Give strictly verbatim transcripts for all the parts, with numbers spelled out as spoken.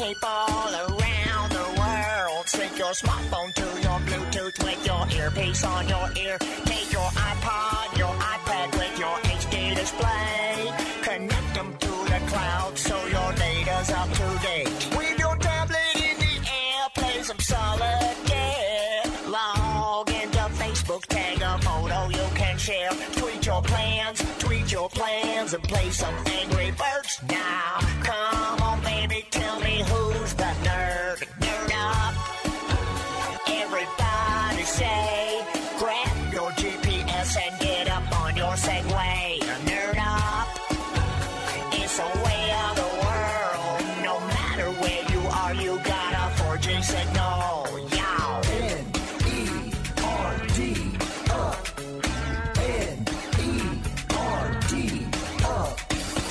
people around the world. Sync your smartphone to your Bluetooth with your earpiece on your ear. Take your iPod, your iPad with your H D display. Connect them to the cloud so your data's up to date. With your tablet in the air, play some solitaire. Log into Facebook, tag a photo you can share. Tweet your plans, tweet your plans, and play some Angry Birds. Now, come on, baby, tell me who's the nerd. Nerd up. Everybody say, grab your G P S and get up on your Segway. Nerd up. It's a way of the world. No matter where you are, you got a four G signal. Yow. N E R D up. N E R D up.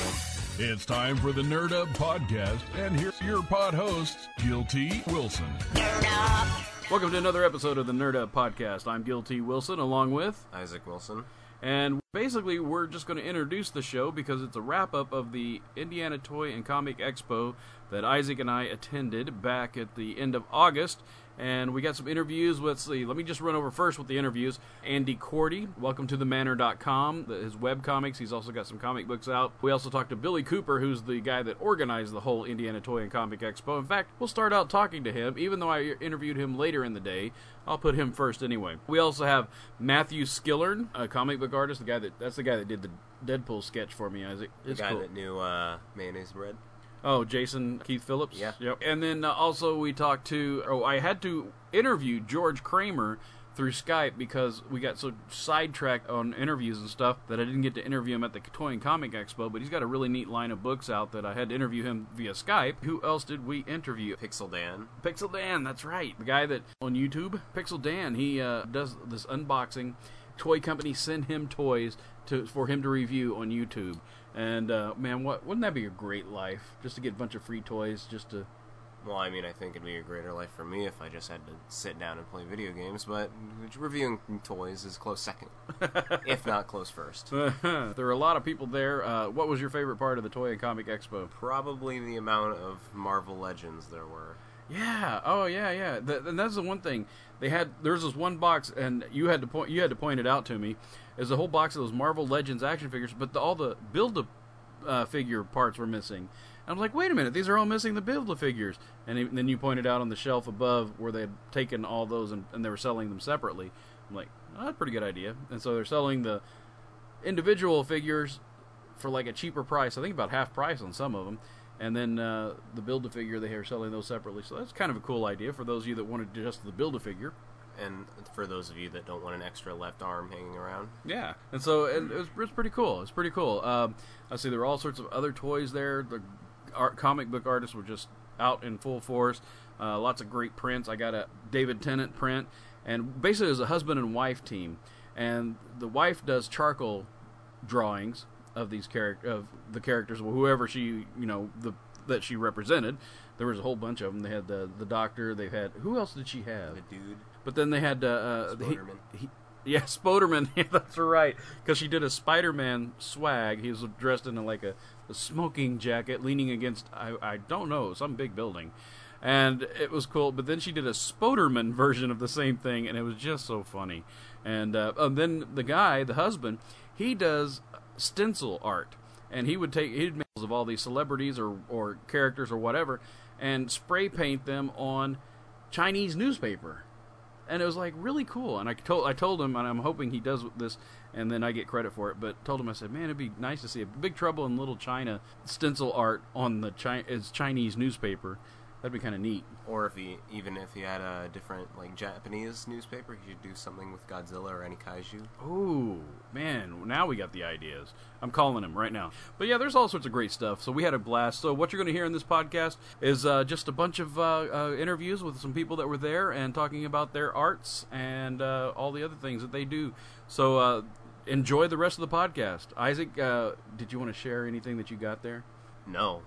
It's time for the Nerd Up Podcast, and here's your pod hosts, Guilty Wilson. Nerd up. Welcome to another episode of the Nerd Up Podcast. I'm Guilty Wilson, along with Isaac Wilson. And basically, we're just going to introduce the show because it's a wrap-up of the Indiana Toy and Comic Expo that Isaac and I attended back at the end of August. And we got some interviews. Let's see. Let me just run over first with the interviews. Andy Cordy, welcome to the manor dot com, his web comics. He's also got some comic books out. We also talked to Billy Cooper, who's the guy that organized the whole Indiana Toy and Comic Expo. In fact, we'll start out talking to him, even though I interviewed him later in the day. I'll put him first anyway. We also have Matthew Skillern, a comic book artist. The guy that that's the guy that did the Deadpool sketch for me, Isaac. It's the guy cool. that knew uh, mayonnaise bread. Oh, Jason Keith Phillips? Yeah. Yep. And then uh, also we talked to, oh, I had to interview George Kramer through Skype because we got so sidetracked on interviews and stuff that I didn't get to interview him at the Toy and Comic Expo, but he's got a really neat line of books out that I had to interview him via Skype. Who else did we interview? Pixel Dan. Pixel Dan, that's right. The guy that, on YouTube, Pixel Dan, he uh, does this unboxing. Toy companies send him toys to for him to review on YouTube. And, uh, man, what wouldn't that be a great life? Just to get a bunch of free toys, just to... Well, I mean, I think it'd be a greater life for me if I just had to sit down and play video games, but reviewing toys is close second, if not close first. There are a lot of people there. Uh, what was your favorite part of the Toy and Comic Expo? Probably the amount of Marvel Legends there were. Yeah. Oh, yeah, yeah. The, and that's the one thing they had. There was this one box, and you had to point. You had to point it out to me. There's a whole box of those Marvel Legends action figures, but the, all the Build-A-Figure parts were missing. And I'm like, wait a minute, these are all missing the Build-A-Figures. And it, then you pointed out on the shelf above where they had taken all those and, and they were selling them separately. I'm like, oh, that's a pretty good idea. And so they're selling the individual figures for like a cheaper price. I think about half price on some of them. And then uh, the Build-A-Figure, they are selling those separately. So that's kind of a cool idea for those of you that wanted just the Build-A-Figure. And for those of you that don't want an extra left arm hanging around. Yeah. And so and it, was, it was pretty cool. It's pretty cool. Um, I see there were all sorts of other toys there. The art, comic book artists were just out in full force. Uh, lots of great prints. I got a David Tennant print. And basically it was a husband and wife team. And the wife does charcoal drawings of these charac- of the characters, well, whoever she, you know, the that she represented. There was a whole bunch of them. They had the the doctor. They had, who else did she have? The dude. But then they had uh, uh, Spoderman. He, he, yeah, Spoderman. Yeah, that's right. Because she did a Spider-Man swag. He was dressed in a, like a, a smoking jacket, leaning against I I don't know some big building, and it was cool. But then she did a Spoderman version of the same thing, and it was just so funny. And, uh, and then the guy, the husband, he does stencil art, and he would take he'd make of all these celebrities or or characters or whatever, and spray paint them on Chinese newspaper. And it was like really cool. And I told I told him, and I'm hoping he does this, and then I get credit for it. But told him, I said, man, it'd be nice to see a Big Trouble in Little China stencil art on the Chi- his Chinese newspaper. That'd be kind of neat. Or if he, even if he had a different, like, Japanese newspaper, he should do something with Godzilla or any kaiju. Ooh, man, now we got the ideas. I'm calling him right now. But yeah, there's all sorts of great stuff. So we had a blast. So what you're going to hear in this podcast is uh, just a bunch of uh, uh, interviews with some people that were there and talking about their arts and uh, all the other things that they do. So uh, enjoy the rest of the podcast. Isaac, uh, did you want to share anything that you got there? No.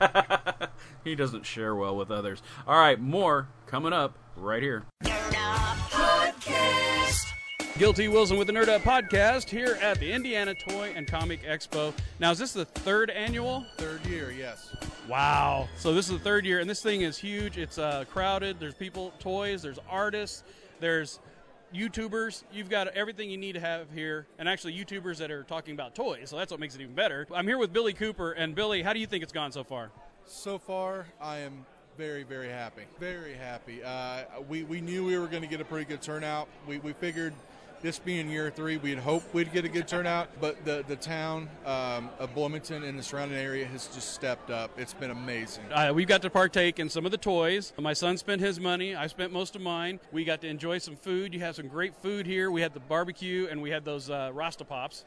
He doesn't share well with others. All right, more coming up right here. Nerd Up Podcast. Guilty Wilson with the Nerd Up Podcast here at the Indiana Toy and Comic Expo. Now, is this the third annual? Third year, yes. Wow. So this is the third year, and this thing is huge. It's uh, crowded. There's people, toys, there's artists, there's YouTubers. You've got everything you need to have here, and actually YouTubers that are talking about toys, so that's what makes it even better. I'm here with Billy Cooper, and Billy, how do you think it's gone so far? So far, I am very, very happy. Very happy. Uh, we, we knew we were going to get a pretty good turnout. We, we figured this being year three, we'd hope we'd get a good turnout, but the, the town um, of Bloomington and the surrounding area has just stepped up. It's been amazing. Uh, we've got to partake in some of the toys. My son spent his money. I spent most of mine. We got to enjoy some food. You have some great food here. We had the barbecue, and we had those uh, Rasta Pops.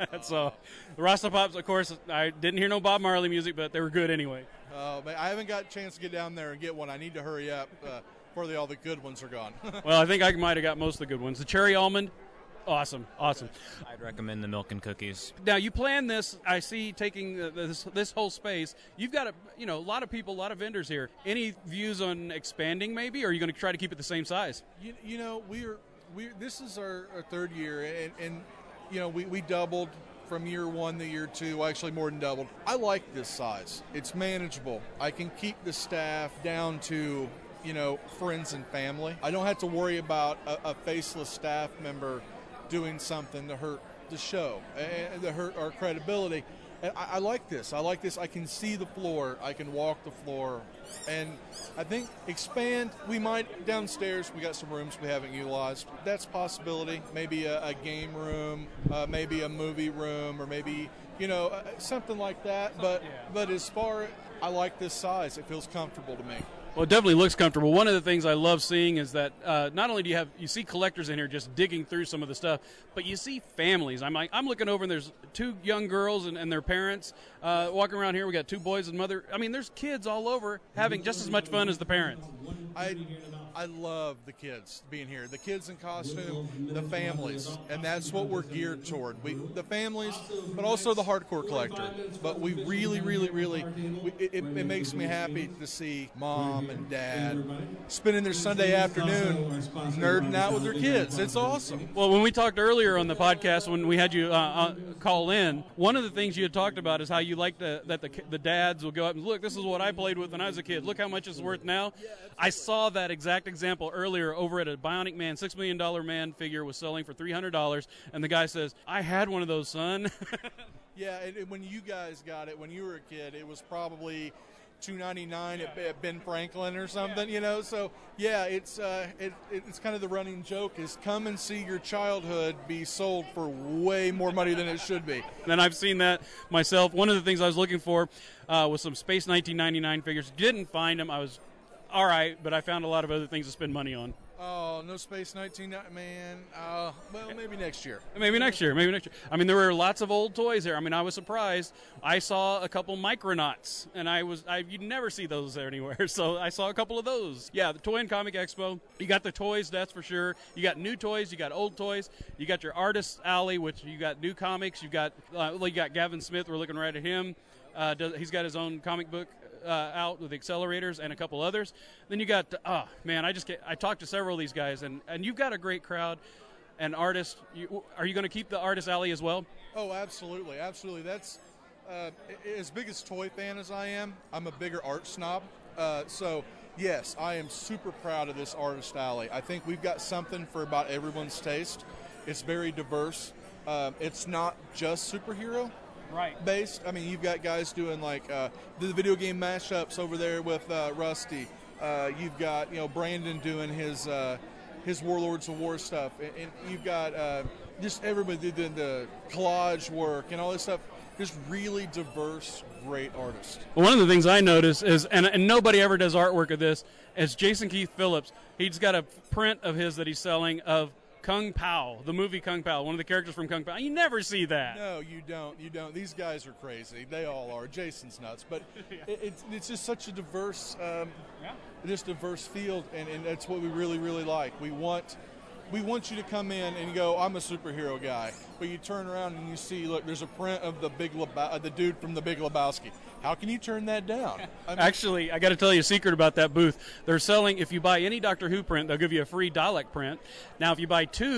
So the Rasta Pops, of course, I didn't hear no Bob Marley music, but they were good anyway. Uh, but I haven't got a chance to get down there and get one. I need to hurry up uh, before the, all the good ones are gone. Well, I think I might have got most of the good ones. The cherry almond, awesome, awesome. I'd recommend the milk and cookies. Now, you plan this, I see, taking uh, this, this whole space. You've got a, you know, a lot of people, a lot of vendors here. Any views on expanding maybe, or are you going to try to keep it the same size? You, you know, we're, we're, this is our, our third year, and, and you know, we, we doubled from year one to year two, actually more than doubled. I like this size. It's manageable. I can keep the staff down to, you know, friends and family. I don't have to worry about a, a faceless staff member doing something to hurt the show, and to hurt our credibility. And I, I like this. I like this. I can see the floor. I can walk the floor. And I think expand, we might, downstairs, we got some rooms we haven't utilized. That's a possibility. Maybe a, a game room, uh, maybe a movie room, or maybe, you know, uh, something like that. But, but as far, I like this size. It feels comfortable to me. Well, it definitely looks comfortable. One of the things I love seeing is that uh, not only do you have you see collectors in here just digging through some of the stuff, but you see families. I'm like I'm looking over and there's two young girls and, and their parents uh, walking around here. We got two boys and mother. I mean, there's kids all over having just as much fun as the parents. I I love the kids being here. The kids in costume, the families, and that's what we're geared toward. We the families, but also the hardcore collector. But we really, really, really, we, it, it makes me happy to see mom and dad spending their Sunday afternoon nerding out with their kids. It's awesome. Well, when we talked earlier on the podcast, when we had you uh, uh, call in, one of the things you had talked about is how you like to, that the, the dads will go up and look, this is what I played with when I was a kid. Look how much it's worth now. I saw that exact example earlier over at a Bionic Man, six million dollars man figure was selling for three hundred dollars, and the guy says, I had one of those, son. Yeah, and, and when you guys got it, when you were a kid, it was probably two ninety-nine at, at Ben Franklin or something, you know. So yeah, it's uh, it, it's kind of the running joke is come and see your childhood be sold for way more money than it should be. And I've seen that myself. One of the things I was looking for uh, was some Space nineteen ninety-nine figures. Didn't find them. I was all right, but I found a lot of other things to spend money on. Oh, no Space nineteen, man. Uh, well, maybe next year. Maybe next year. Maybe next year. I mean, there were lots of old toys there. I mean, I was surprised. I saw a couple Micronauts, and I was I you'd never see those there anywhere. So I saw a couple of those. Yeah, the Toy and Comic Expo. You got the toys, that's for sure. You got new toys. You got old toys. You got your Artist Alley, which you got new comics. You got uh, well, you got Gavin Smith. We're looking right at him. Uh, does, he's got his own comic book Uh, out with the Accelerators and a couple others. Then you got, oh man, I just get, I talked to several of these guys, and, and you've got a great crowd and artists. You, are you going to keep the Artist Alley as well? Oh, absolutely, absolutely. That's uh, as big as toy fan as I am. I'm a bigger art snob, uh, so yes, I am super proud of this Artist Alley. I think we've got something for about everyone's taste. It's very diverse. Uh, it's not just superhero. Right. Based. I mean, you've got guys doing like uh, the video game mashups over there with uh, Rusty. Uh, you've got you know Brandon doing his uh, his Warlords of War stuff, and, and you've got uh, just everybody doing the collage work and all this stuff. Just really diverse, great artists. Well, one of the things I notice is, and, and nobody ever does artwork of this, is Jason Keith Phillips. He's got a print of his that he's selling of Kung Pao, the movie Kung Pao, one of the characters from Kung Pao. You never see that. No, you don't. You don't. These guys are crazy. They all are. Jason's nuts. But yeah. it, it's it's just such a diverse, um, yeah. this diverse field, and, and that's what we really, really like. We want we want you to come in and go, I'm a superhero guy. But you turn around and you see, look, there's a print of the big Leba- uh, the dude from the Big Lebowski. How can you turn that down? I mean, Actually, I got to tell you a secret about that booth. They're selling, if you buy any Doctor Who print, they'll give you a free Dalek print. Now, if you buy two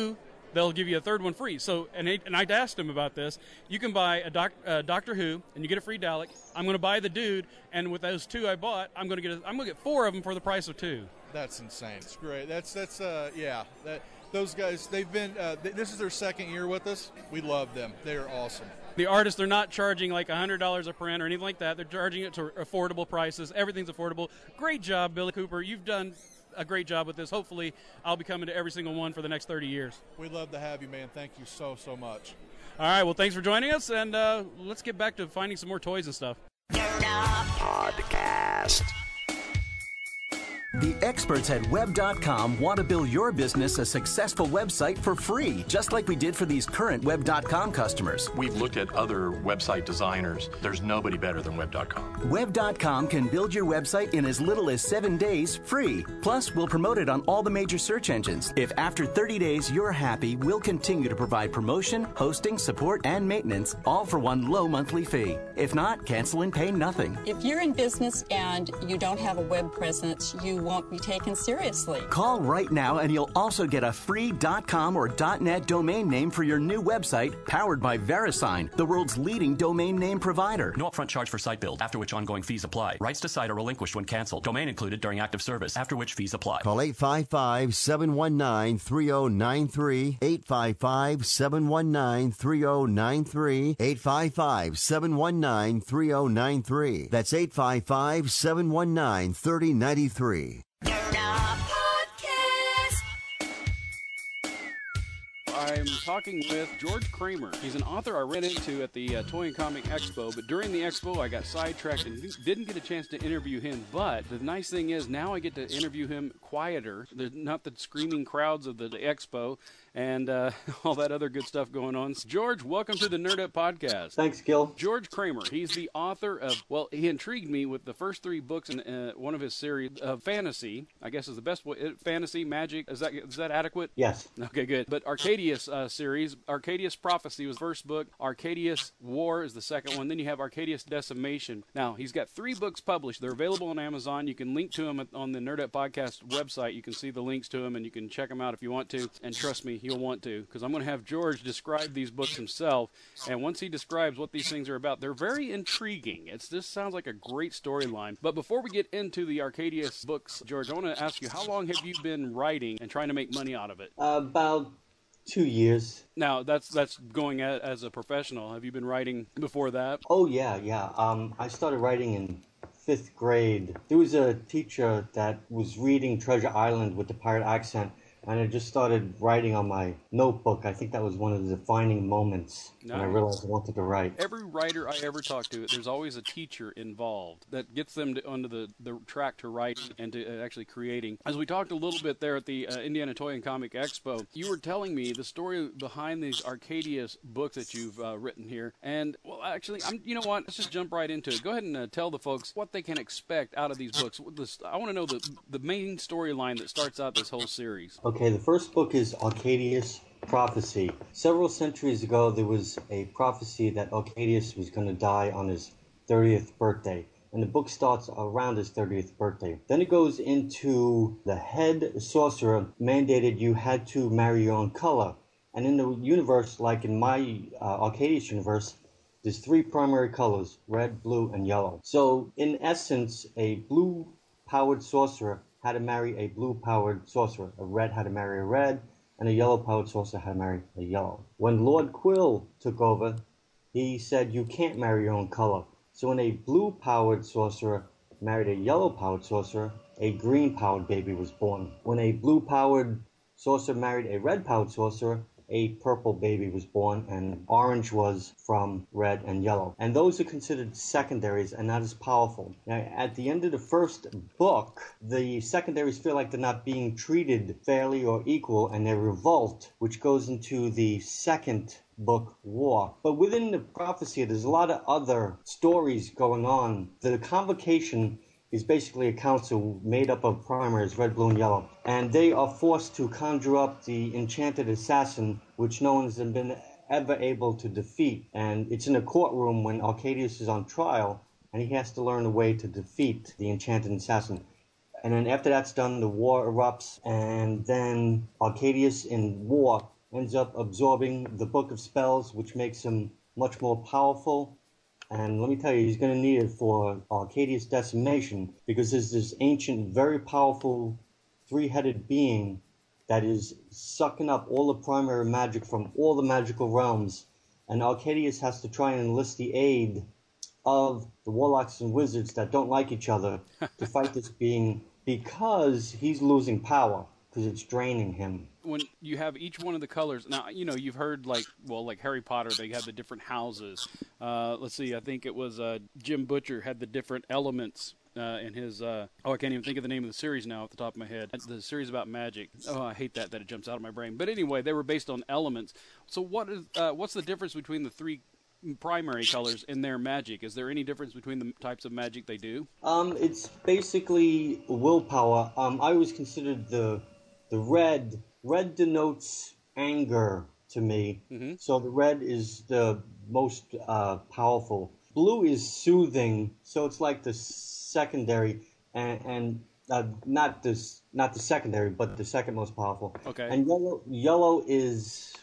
they'll give you a third one free. So, and, he, and I asked him about this. You can buy a doc, uh, Doctor Who, and you get a free Dalek. I'm going to buy the Dude, and with those two I bought, I'm going to get a, I'm going to get four of them for the price of two. That's insane. It's great. That's that's uh yeah. That those guys, they've been. Uh, th- this is their second year with us. We love them. They are awesome. The artists, they're not charging like one hundred dollars a print or anything like that. They're charging it to affordable prices. Everything's affordable. Great job, Billy Cooper. You've done a great job with this. Hopefully, I'll be coming to every single one for the next thirty years. We'd love to have you, man. Thank you so, so much. All right, well, thanks for joining us, and uh, let's get back to finding some more toys and stuff. Podcast. The experts at web dot com want to build your business a successful website for free, just like we did for these current web dot com customers. We've looked at other website designers. There's nobody better than web dot com. web dot com can build your website in as little as seven days free. Plus, we'll promote it on all the major search engines. If after thirty days you're happy, we'll continue to provide promotion, hosting, support, and maintenance, all for one low monthly fee. If not, cancel and pay nothing. If you're in business and you don't have a web presence, you won't be taken seriously. Call right now and you'll also get a free .com or .net domain name for your new website, powered by VeriSign, the world's leading domain name provider. No upfront charge for site build, after which ongoing fees apply. Rights to site are relinquished when canceled. Domain included during active service, after which fees apply. Call eight five five, seven one nine, three zero nine three, eight five five, seven one nine, three zero nine three, eight five five, seven one nine, three zero nine three. That's eight five five, seven one nine, three zero nine three. I'm talking with George Kramer. He's an author I ran into at the uh, Toy and Comic Expo, but during the expo I got sidetracked and didn't get a chance to interview him. But the nice thing is now I get to interview him quieter. There's not the screaming crowds of the, the expo and uh, all that other good stuff going on. George, welcome to the Nerd Up Podcast. Thanks, Gil. George Kramer, he's the author of, well, he intrigued me with the first three books in uh, one of his series of fantasy, I guess is the best way, fantasy, magic, is that is that adequate? Yes. Okay, good. But Arcadius uh, series, Arcadius Prophecy was the first book, Arcadius War is the second one, then you have Arcadius Decimation. Now, he's got three books published. They're available on Amazon. You can link to them on the Nerd Up Podcast website. You can see the links to them, and you can check them out if you want to. And trust me, you'll want to, because I'm going to have George describe these books himself. And once he describes what these things are about, they're very intriguing. It's this sounds like a great storyline. But before we get into the Arcadius books, George, I want to ask you, how long have you been writing and trying to make money out of it? Uh, about two years. Now, that's that's going a, as a professional. Have you been writing before that? Oh, yeah, yeah. Um, I started writing in fifth grade. There was a teacher that was reading Treasure Island with the pirate accent, and I just started writing on my notebook. I think that was one of the defining moments nice. when I realized I wanted to write. Every writer I ever talk to, there's always a teacher involved that gets them to, onto the, the track to write and to uh, actually creating. As we talked a little bit there at the uh, Indiana Toy and Comic Expo, you were telling me the story behind these Arcadius books that you've uh, written here. And, well, actually, I'm, you know what? Let's just jump right into it. Go ahead and uh, tell the folks what they can expect out of these books. I want to know the, the main storyline that starts out this whole series. Okay, the first book is Arcadius Prophecy. Several centuries ago, there was a prophecy that Arcadius was going to die on his thirtieth birthday. And the book starts around his thirtieth birthday. Then it goes into the head sorcerer mandated you had to marry your own color. And in the universe, like in my uh, Arcadius universe, there's three primary colors, red, blue, and yellow. So, in essence, a blue-powered sorcerer had to marry a blue-powered sorcerer. A red had to marry a red, and a yellow-powered sorcerer had to marry a yellow. When Lord Quill took over, he said you can't marry your own color. So when a blue-powered sorcerer married a yellow-powered sorcerer, a green-powered baby was born. When a blue-powered sorcerer married a red-powered sorcerer, a purple baby was born, and orange was from red and yellow. And those are considered secondaries and not as powerful. Now, at the end of the first book, the secondaries feel like they're not being treated fairly or equal, and they revolt, which goes into the second book, War. But within the prophecy, there's a lot of other stories going on. The convocation is basically a council made up of primaries, red, blue, and yellow. And they are forced to conjure up the enchanted assassin, which no one's been ever able to defeat. And it's in a courtroom when Arcadius is on trial, and he has to learn a way to defeat the enchanted assassin. And then after that's done, the war erupts, and then Arcadius in war ends up absorbing the Book of Spells, which makes him much more powerful. And let me tell you, he's going to need it for Arcadius Decimation, because there's this ancient, very powerful three-headed being that is sucking up all the primary magic from all the magical realms. And Arcadius has to try and enlist the aid of the warlocks and wizards that don't like each other to fight this being, because he's losing power, because it's draining him. When you have each one of the colors, now, you know, you've heard, like, well, like Harry Potter, they have the different houses. Uh, let's see, I think it was uh, Jim Butcher had the different elements uh, in his, uh, oh, I can't even think of the name of the series now off the top of my head. The series about magic. Oh, I hate that, that it jumps out of my brain. But anyway, they were based on elements. So what is, uh, what's the difference between the three primary colors in their magic? Is there any difference between the types of magic they do? Um, it's basically willpower. Um, I always considered the the red. Red denotes anger to me. Mm-hmm. So the red is the most uh, powerful. Blue is soothing, so it's like the secondary, and, and uh, not this, not the secondary, but the second most powerful. Okay. And yellow, yellow is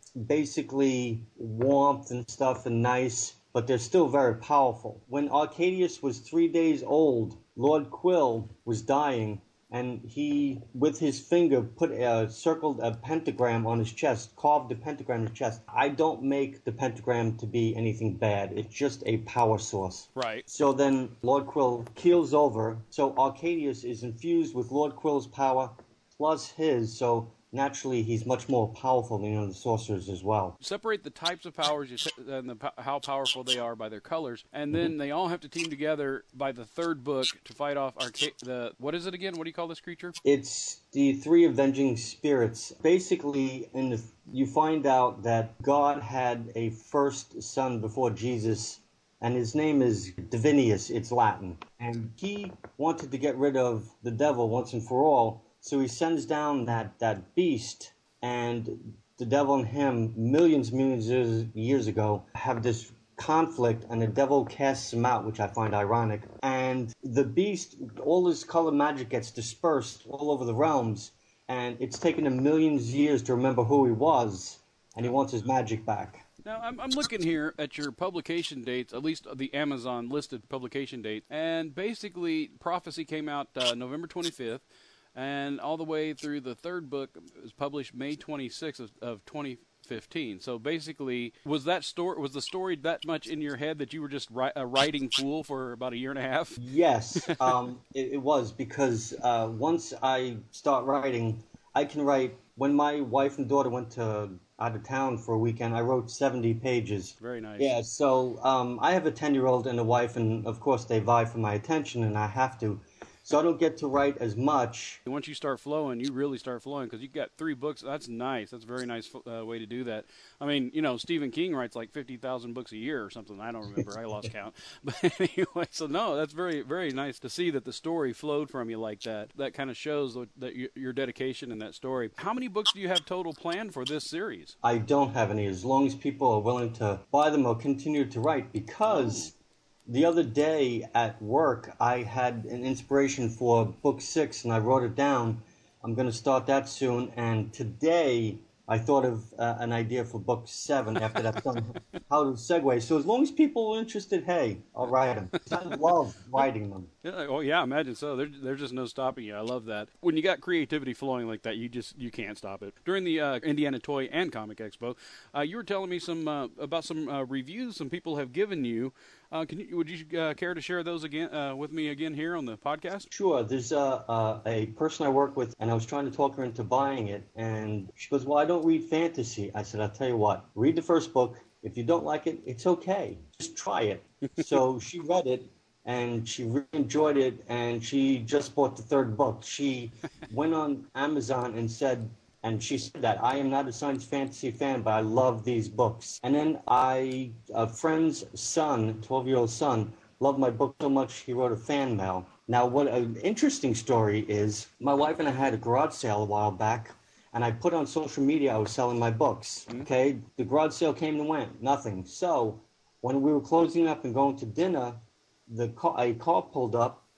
basically warmth and stuff and nice, but they're still very powerful. When Arcadius was three days old, Lord Quill was dying, and he, with his finger, put a, circled a pentagram on his chest, carved a pentagram on his chest. I don't make the pentagram to be anything bad. It's just a power source. Right. So then Lord Quill keels over. So Arcadius is infused with Lord Quill's power plus his, so naturally he's much more powerful than, you know, the sorcerers as well. Separate the types of powers you t- and the, how powerful they are by their colors, and then mm-hmm. they all have to team together by the third book to fight off Arca- the what is it again? What do you call this creature? It's the three avenging spirits. Basically, in the, you find out that God had a first son before Jesus, and his name is Divinius. It's Latin, and he wanted to get rid of the devil once and for all. So he sends down that, that beast, and the devil and him, millions, millions of years ago, have this conflict, and the devil casts him out, which I find ironic. And the beast, all his color magic gets dispersed all over the realms, and it's taken him millions of years to remember who he was, and he wants his magic back. Now, I'm, I'm looking here at your publication dates, at least the Amazon listed publication date, and basically Prophecy came out uh, November twenty-fifth, and all the way through the third book was published May twenty-sixth of, of twenty fifteen. So basically, was that story was the story that much in your head that you were just ri- a writing fool for about a year and a half? Yes, um, it, it was, because uh, once I start writing, I can write. When my wife and daughter went to out of town for a weekend, I wrote seventy pages. Very nice. Yeah, so um, I have a ten-year-old and a wife, and of course they vie for my attention, and I have to. So I don't get to write as much. Once you start flowing, you really start flowing, because you got three books. That's nice. That's a very nice uh, way to do that. I mean, you know, Stephen King writes like fifty thousand books a year or something. I don't remember. I lost count. But anyway, so no, that's very, very nice to see that the story flowed from you like that. That kind of shows that your dedication in that story. How many books do you have total planned for this series? I don't have any, as long as people are willing to buy them or continue to write, because the other day at work, I had an inspiration for book six, and I wrote it down. I'm going to start that soon. And today, I thought of uh, an idea for book seven after that's done, how to segue. So as long as people are interested, hey, I'll write them. I love writing them. Yeah, oh yeah, imagine so. There, there's just no stopping you. I love that. When you got creativity flowing like that, you just you can't stop it. During the uh, Indiana Toy and Comic Expo, uh, you were telling me some uh, about some uh, reviews some people have given you. Uh, can you, would you uh, care to share those again uh, with me again here on the podcast? Sure. There's uh, uh, a person I work with, and I was trying to talk her into buying it, and she goes, well, I don't read fantasy. I said, I'll tell you what, read the first book. If you don't like it, it's okay. Just try it. So she read it, and she really enjoyed it, and she just bought the third book. She went on Amazon and said, and she said that, I am not a science fantasy fan, but I love these books. And then I, a friend's son, twelve-year-old son, loved my book so much he wrote a fan mail. Now, what an interesting story is, my wife and I had a garage sale a while back, and I put on social media I was selling my books. Mm-hmm. Okay, the garage sale came and went, nothing. So when we were closing up and going to dinner, the car, a car pulled up,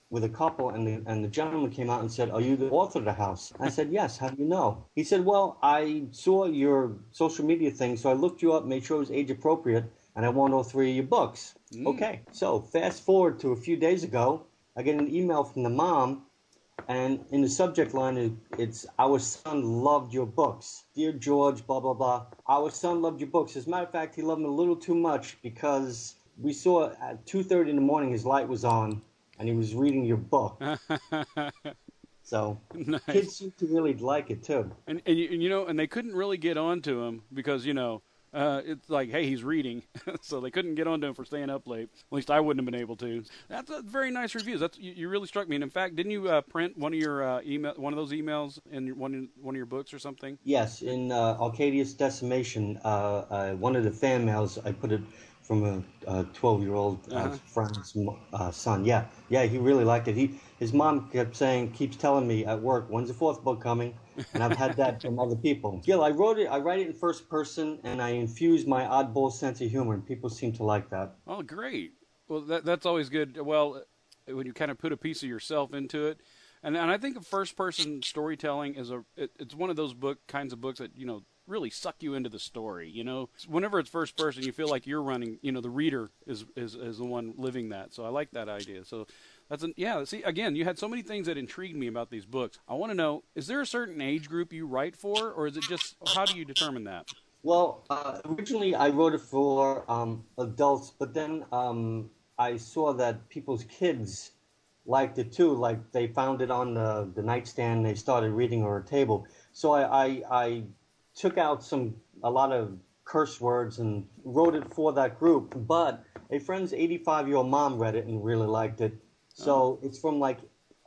with a couple, and the, and the gentleman came out and said, "Are you the author of the house?" I said, "Yes." "How do you know?" He said, "Well, I saw your social media thing, so I looked you up, made sure it was age appropriate, and I want all three of your books." Mm. Okay. So fast forward to a few days ago, I get an email from the mom, and in the subject line, it's, "Our son loved your books. Dear George, blah, blah, blah. Our son loved your books. As a matter of fact, he loved them a little too much because we saw at two thirty in the morning his light was on, and he was reading your book." So nice. Kids seem to really like it, too. And, and, you, and, you know, and they couldn't really get on to him because, you know, Uh, it's like, hey, he's reading, so they couldn't get onto him for staying up late. At least I wouldn't have been able to. That's a very nice reviews. That's you, you really struck me. And in fact, didn't you uh, print one of your uh, email, one of those emails in your, one one of your books or something? Yes, in uh, Arcadius Decimation, uh, uh, one of the fan mails, I put it from a twelve-year-old uh, uh-huh. friend's uh, son. Yeah, yeah, he really liked it. He his mom kept saying, keeps telling me at work, "When's the fourth book coming?" And I've had that from other people. Gil, I wrote it. I write it in first person, and I infuse my oddball sense of humor, and people seem to like that. Oh, great! Well, that, that's always good. Well, when you kind of put a piece of yourself into it, and and I think first person storytelling is a it, it's one of those book kinds of books that you know really suck you into the story. You know, whenever it's first person, you feel like you're running. You know, the reader is is is the one living that. So I like that idea. So. That's an, yeah, see, again, you had so many things that intrigued me about these books. I want to know, is there a certain age group you write for, or is it just, how do you determine that? Well, uh, originally I wrote it for um, adults, but then um, I saw that people's kids liked it too. Like they found it on the, the nightstand, they started reading on a table. So I, I, I took out some a lot of curse words and wrote it for that group. But a friend's eighty-five-year-old mom read it and really liked it. So oh. It's from like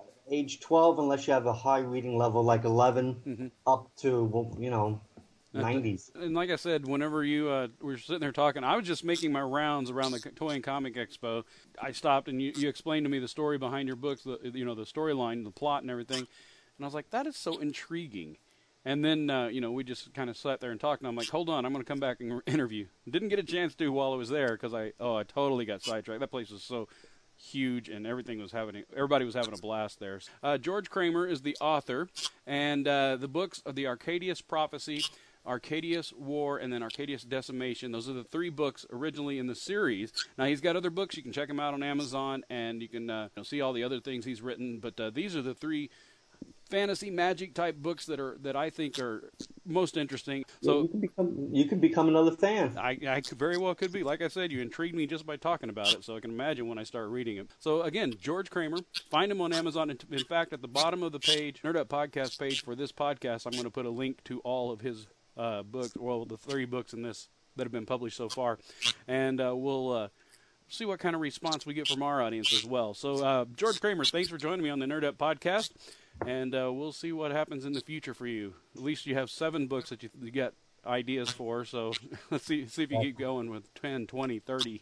age twelve, unless you have a high reading level, like eleven, mm-hmm. up to, you know, nineties. And like I said, whenever you uh, were sitting there talking, I was just making my rounds around the Toy and Comic Expo. I stopped and you, you explained to me the story behind your books, the, you know, the storyline, the plot and everything. And I was like, that is so intriguing. And then, uh, you know, we just kind of sat there and talked, and I'm like, hold on, I'm going to come back and interview. Didn't get a chance to while I was there because I, oh, I totally got sidetracked. That place was so huge, and everything was having everybody was having a blast there. Uh, George Kramer is the author, and uh, the books of the Arcadius Prophecy, Arcadius War, and then Arcadius Decimation. Those are the three books originally in the series. Now he's got other books. You can check them out on Amazon, and you can uh, you know, see all the other things he's written. But uh, these are the three fantasy magic type books that are that I think are most interesting. So yeah, you can become you can become another fan. I, I could very well could be. Like I said, you intrigued me just by talking about it, so I can imagine when I start reading it. So again, George Kramer, find him on Amazon. In fact, at the bottom of the page, Nerd Up Podcast page for this podcast, I'm going to put a link to all of his uh, books. Well, the three books in this that have been published so far, and uh, we'll. Uh, see what kind of response we get from our audience as well. So, uh, George Kramer, thanks for joining me on the Nerd Up Podcast, and uh, we'll see what happens in the future for you. At least you have seven books that you, you get ideas for, so let's see see if you keep going with ten, twenty, thirty.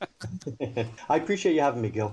I appreciate you having me, Gil.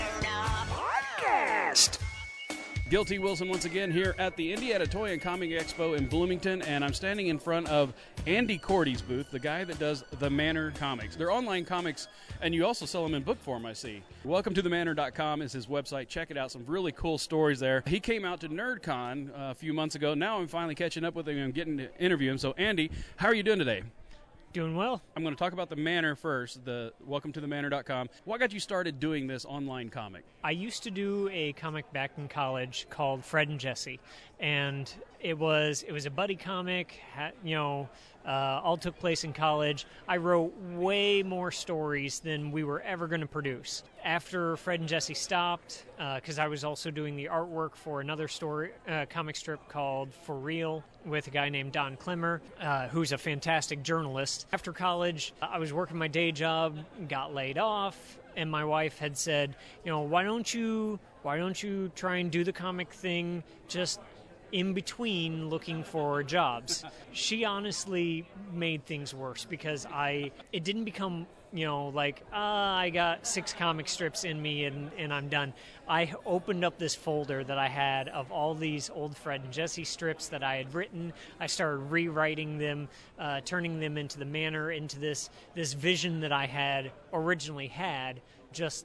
Podcast. Gil T. Wilson once again here at the Indiana Toy and Comic Expo in Bloomington, and I'm standing in front of Andy Cordy's booth, the guy that does The Manor Comics. They're online comics, and you also sell them in book form, I see. Welcome to the manor dot com is his website. Check it out. Some really cool stories there. He came out to NerdCon uh, a few months ago. Now I'm finally catching up with him and getting to interview him. So, Andy, how are you doing today? Doing well. I'm going to talk about the Manor first, the welcome to the manor dot com. What got you started doing this online comic? I used to do a comic back in college called Fred and Jesse, and it was it was a buddy comic, you know, uh, all took place in college. I wrote way more stories than we were ever going to produce. After Fred and Jesse stopped, because uh, I was also doing the artwork for another story, uh, comic strip called For Real with a guy named Don Klimmer, uh, who's a fantastic journalist. After college, I was working my day job, got laid off, and my wife had said, you know, why don't you, why don't you try and do the comic thing just in between looking for jobs? She honestly made things worse because I, it didn't become, you know, like, ah, I got six comic strips in me and, and I'm done. I opened up this folder that I had of all these old Fred and Jesse strips that I had written. I started rewriting them, uh, turning them into the manor, into this, this vision that I had originally had, just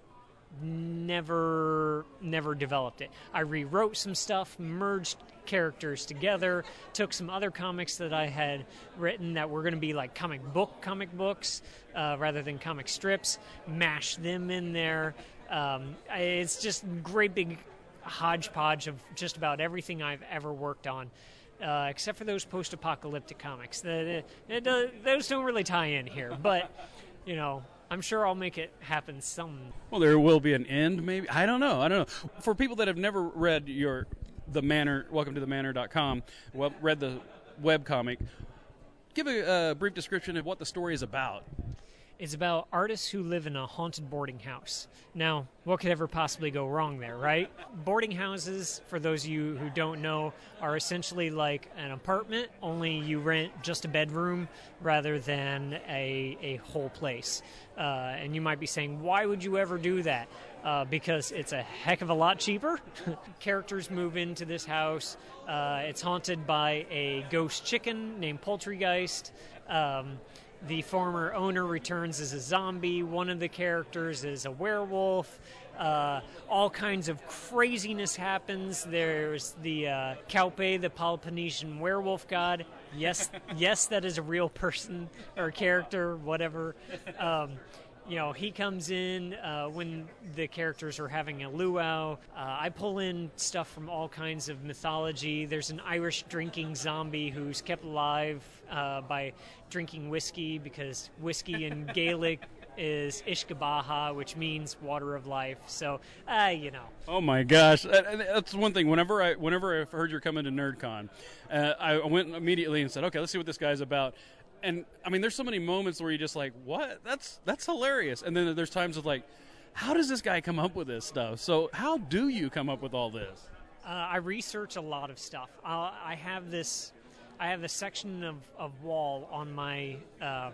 never never developed it. I rewrote some stuff, merged characters together, took some other comics that I had written that were going to be like comic book comic books uh, rather than comic strips, mashed them in there. Um, it's just great big hodgepodge of just about everything I've ever worked on. Uh, except for those post-apocalyptic comics. The, it, uh, those don't really tie in here, but, you know, I'm sure I'll make it happen some. Well, there will be an end, maybe. I don't know. I don't know. For people that have never read your the Manor, welcome to the manor dot com, well, read the webcomic, give a, a brief description of what the story is about. It's about artists who live in a haunted boarding house. Now, what could ever possibly go wrong there, right? Boarding houses, for those of you who don't know, are essentially like an apartment, only you rent just a bedroom rather than a, a whole place. Uh, and you might be saying, why would you ever do that? Uh, because it's a heck of a lot cheaper. Characters move into this house. Uh, it's haunted by a ghost chicken named Poultrygeist. Um... The former owner returns as a zombie. One of the characters is a werewolf. Uh, all kinds of craziness happens. There's the uh, Kaupe, the Peloponnesian werewolf god. Yes, yes, that is a real person or character, whatever. Um, you know, he comes in uh, when the characters are having a luau. Uh, I pull in stuff from all kinds of mythology. There's an Irish drinking zombie who's kept alive uh, by drinking whiskey, because whiskey in Gaelic is Ishkabaha, which means water of life. So, uh, you know. Oh my gosh, that's one thing. Whenever I, whenever I heard you're coming to NerdCon, uh, I went immediately and said, okay, let's see what this guy's about. And I mean, there's so many moments where you're just like, what? That's that's hilarious. And then there's times of like, how does this guy come up with this stuff? So how do you come up with all this? Uh, I research a lot of stuff. Uh, I have this, I have a section of, of wall on my um,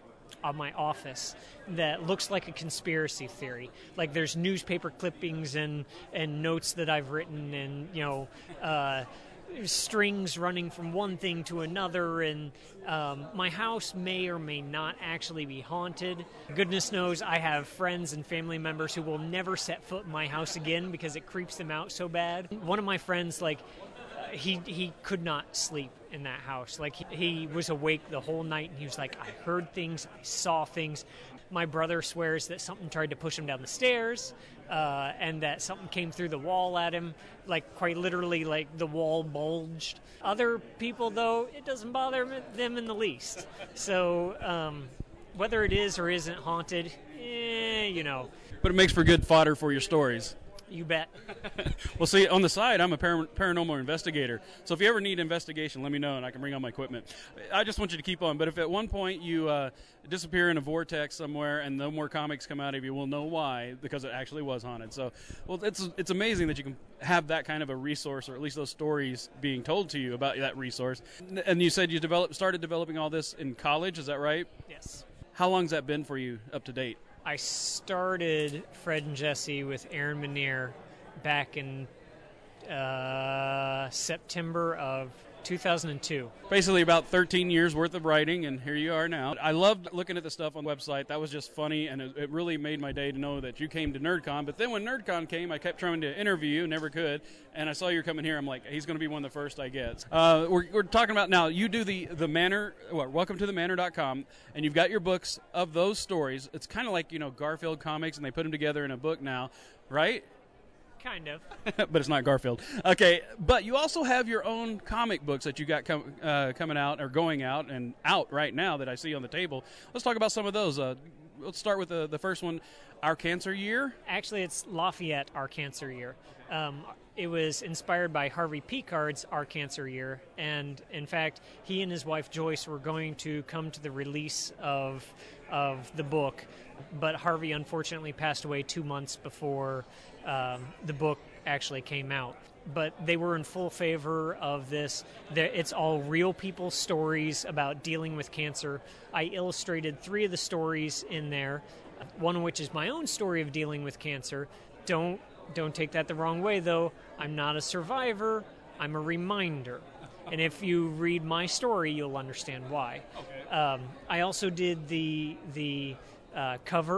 on my office that looks like a conspiracy theory. Like there's newspaper clippings and and notes that I've written, and you know. Uh, strings running from one thing to another, and um, my house may or may not actually be haunted. Goodness knows I have friends and family members who will never set foot in my house again because it creeps them out so bad. One of my friends, like, uh, he he could not sleep in that house. Like, he, he was awake the whole night, and he was like, I heard things, I saw things. My brother swears that something tried to push him down the stairs, uh, and that something came through the wall at him, like quite literally, like the wall bulged. Other people, though, it doesn't bother them in the least. So um, whether it is or isn't haunted, eh, you know. But it makes for good fodder for your stories. You bet. Well, see, on the side, I'm a par- paranormal investigator. So if you ever need investigation, let me know, and I can bring on my equipment. I just want you to keep on. But if at one point you uh, disappear in a vortex somewhere and no more comics come out of you, we'll know why, because it actually was haunted. So, well, it's it's amazing that you can have that kind of a resource, or at least those stories being told to you about that resource. And you said you developed, started developing all this in college. Is that right? Yes. How long's that been for you up to date? I started Fred and Jesse with Aaron Minier back in uh, September of two thousand two. Basically about thirteen years worth of writing, and here you are now. I loved looking at the stuff on the website. That was just funny, and it, it really made my day to know that you came to NerdCon. But then when NerdCon came, I kept trying to interview you, never could, and I saw you coming here. I'm like, he's going to be one of the first I get. Uh, we're, we're talking about now, you do the, the Manor, well, welcome to the manor dot com, and you've got your books of those stories. It's kind of like, you know, Garfield comics, and they put them together in a book now, right? Kind of. But it's not Garfield. Okay, but you also have your own comic books that you got com- uh, coming out, or going out, and out right now that I see on the table. Let's talk about some of those. Uh, let's start with the, the first one, Our Cancer Year. Actually, it's Lafayette, Our Cancer Year. Um, it was inspired by Harvey Picard's Our Cancer Year, and in fact, he and his wife Joyce were going to come to the release of of the book, but Harvey unfortunately passed away two months before um, the book actually came out. But they were in full favor of this. It's all real people's stories about dealing with cancer. I illustrated three of the stories in there, one of which is my own story of dealing with cancer. Don't don't take that the wrong way, though. I'm not a survivor. I'm a reminder. And if you read my story, you'll understand why. Okay. Um, I also did the the uh, cover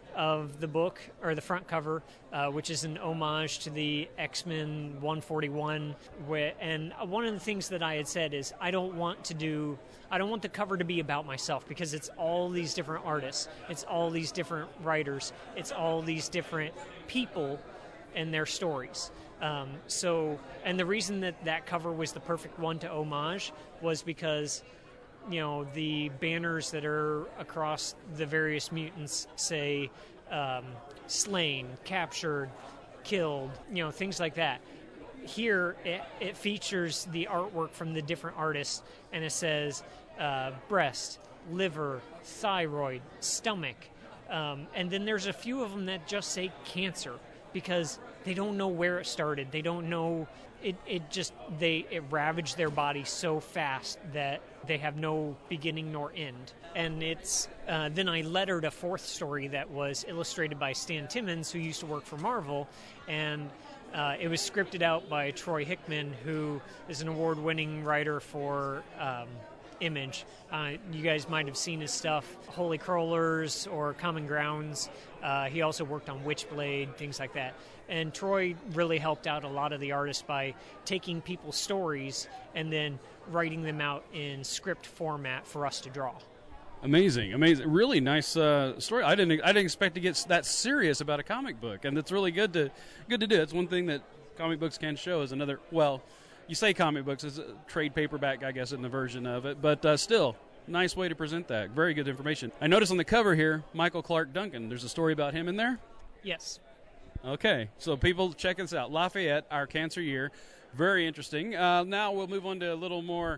of the book, or the front cover, uh, which is an homage to the X-Men one forty-one. Where, and one of the things that I had said is I don't want to do, I don't want the cover to be about myself, because it's all these different artists, it's all these different writers, it's all these different people and their stories. Um, so, and the reason that that cover was the perfect one to homage was because, you know, the banners that are across the various mutants say um, slain, captured, killed, you know, things like that. Here, it, it features the artwork from the different artists, and it says uh, breast, liver, thyroid, stomach, um, and then there's a few of them that just say cancer, because they don't know where it started. They don't know it. It just they it ravaged their body so fast that they have no beginning nor end. And it's uh, then I lettered a fourth story that was illustrated by Stan Timmons, who used to work for Marvel, and uh, it was scripted out by Troy Hickman, who is an award-winning writer for Um, Image. Uh, you guys might have seen his stuff, Holy Crawlers or Common Grounds. Uh, he also worked on Witchblade, things like that. And Troy really helped out a lot of the artists by taking people's stories and then writing them out in script format for us to draw. Amazing, amazing, really nice uh, story. I didn't, I didn't expect to get that serious about a comic book, and it's really good to, good to do. It's one thing that comic books can show. Is another well. You say comic books, it's a trade paperback, I guess, in the version of it, but uh, still, nice way to present that. Very good information. I noticed on the cover here, Michael Clark Duncan. There's a story about him in there? Yes. Okay, so people, check this out. Lafayette, Our Cancer Year. Very interesting. Uh, now we'll move on to a little more,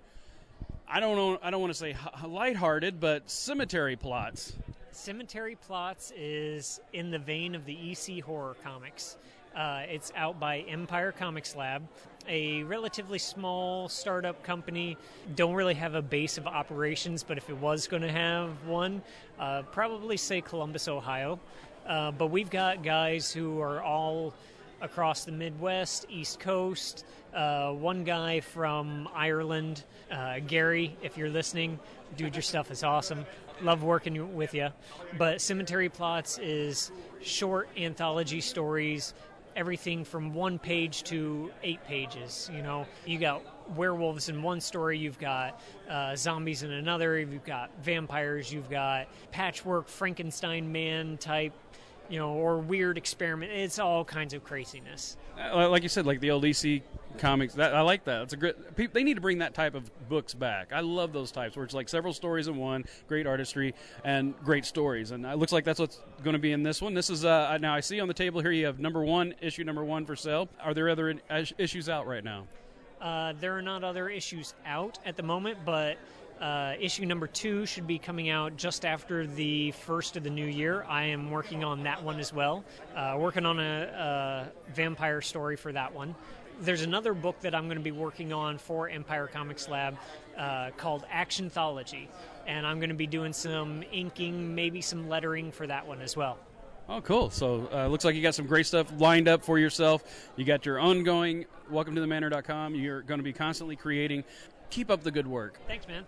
I don't know, I don't want to say h- lighthearted, but cemetery plots. Cemetery Plots is in the vein of the E C Horror Comics. Uh, it's out by Empire Comics Lab, a relatively small startup company. Don't really have a base of operations, but if it was going to have one, uh, probably say Columbus, Ohio. Uh, but we've got guys who are all across the Midwest, East Coast. Uh, one guy from Ireland, uh, Gary, if you're listening, dude, your stuff is awesome. Love working with you. But Cemetery Plots is short anthology stories, everything from one page to eight pages. You know, you got werewolves in one story, you've got uh, zombies in another, you've got vampires, you've got patchwork Frankenstein man type, you know, or weird experiment. It's all kinds of craziness. Uh, like you said, like the old E C comics. That, I like that. It's a great. People, they need to bring that type of books back. I love those types where it's like several stories in one, great artistry and great stories. And it looks like that's what's going to be in this one. This is uh, now I see on the table here you have number one, issue number one for sale. Are there other issues out right now? Uh, there are not other issues out at the moment, but uh, issue number two should be coming out just after the first of the new year. I am working on that one as well. Uh, working on a, a vampire story for that one. There's another book that I'm going to be working on for Empire Comics Lab uh, called Actionthology, and I'm going to be doing some inking, maybe some lettering for that one as well. Oh, cool. So uh, looks like you got some great stuff lined up for yourself. You got your ongoing welcome to the manor dot com. You're going to be constantly creating. Keep up the good work. Thanks, man.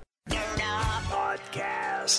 Podcast.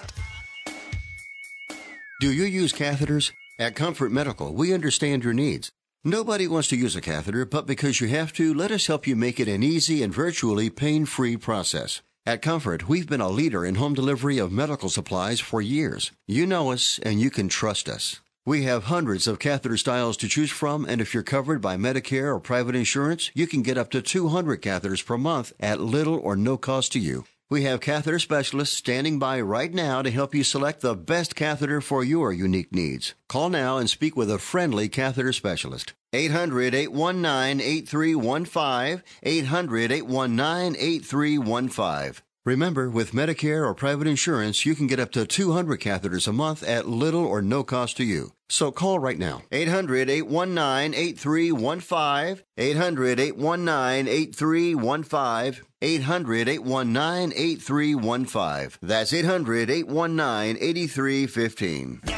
Do you use catheters? At Comfort Medical, we understand your needs. Nobody wants to use a catheter, but because you have to, let us help you make it an easy and virtually pain-free process. At Comfort, we've been a leader in home delivery of medical supplies for years. You know us, and you can trust us. We have hundreds of catheter styles to choose from, and if you're covered by Medicare or private insurance, you can get up to two hundred catheters per month at little or no cost to you. We have catheter specialists standing by right now to help you select the best catheter for your unique needs. Call now and speak with a friendly catheter specialist. eight hundred, eight one nine, eight three one five, eight hundred, eight one nine, eight three one five. Remember, with Medicare or private insurance, you can get up to two hundred catheters a month at little or no cost to you. So call right now. eight hundred, eight one nine, eight three one five, eight hundred, eight one nine, eight three one five, eight hundred, eight one nine, eight three one five. That's eight hundred, eight one nine, eight three one five.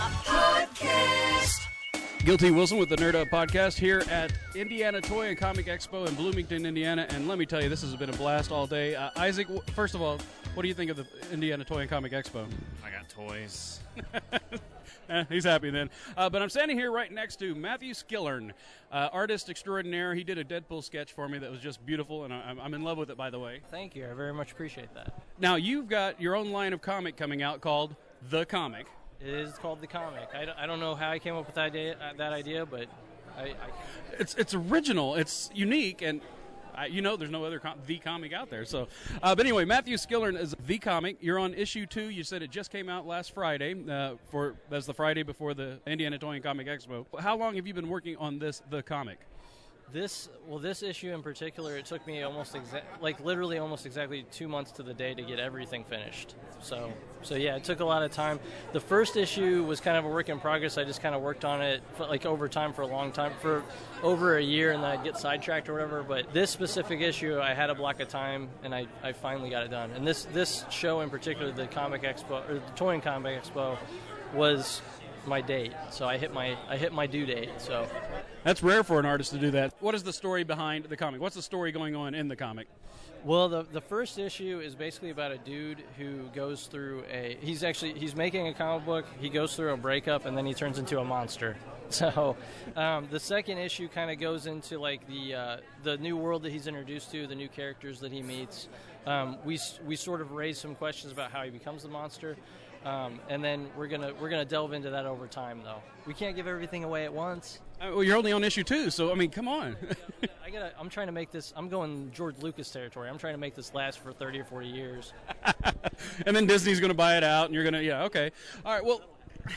Guilty Wilson with the Nerd Up Podcast here at Indiana Toy and Comic Expo in Bloomington, Indiana. And let me tell you, this has been a blast all day. Uh, Isaac, first of all, what do you think of the Indiana Toy and Comic Expo? I got toys. Eh, he's happy then. Uh, but I'm standing here right next to Matthew Skillern, uh, artist extraordinaire. He did a Deadpool sketch for me that was just beautiful, and I, I'm in love with it, by the way. Thank you. I very much appreciate that. Now, you've got your own line of comic coming out called The Comic. It is called The Comic. I, I don't know how I came up with that idea, uh, that idea but I, I... It's, it's original. It's unique, and... I, you know, there's no other com- The Comic out there. So, uh, but anyway, Matthew Skillern is The Comic. You're on issue two. You said it just came out last Friday. Uh, for that's the Friday before the Indiana Toy and Comic Expo. How long have you been working on this The Comic? This well, this issue in particular, it took me almost exa- like literally almost exactly two months to the day to get everything finished. So, so yeah, it took a lot of time. The first issue was kind of a work in progress. I just kind of worked on it for, like over time for a long time, for over a year, and then I'd get sidetracked or whatever. But this specific issue, I had a block of time, and I, I finally got it done. And this this show in particular, the Comic Expo or the Toy and Comic Expo, was my date. So I hit my I hit my due date. So. That's rare for an artist to do that. What is the story behind the comic? What's the story going on in the comic? Well, the the first issue is basically about a dude who goes through a... He's actually... He's making a comic book. He goes through a breakup, and then he turns into a monster. So um, the second issue kind of goes into, like, the uh, the new world that he's introduced to, the new characters that he meets. Um, we we sort of raise some questions about how he becomes the monster. Um, and then we're gonna we're gonna delve into that over time, though. We can't give everything away at once. Uh, well, you're only on issue two, so I mean, come on. I gotta. I'm trying to make this. I'm going George Lucas territory. I'm trying to make this last for thirty or forty years. And then Disney's gonna buy it out, and you're gonna. Yeah, okay. All right. Well,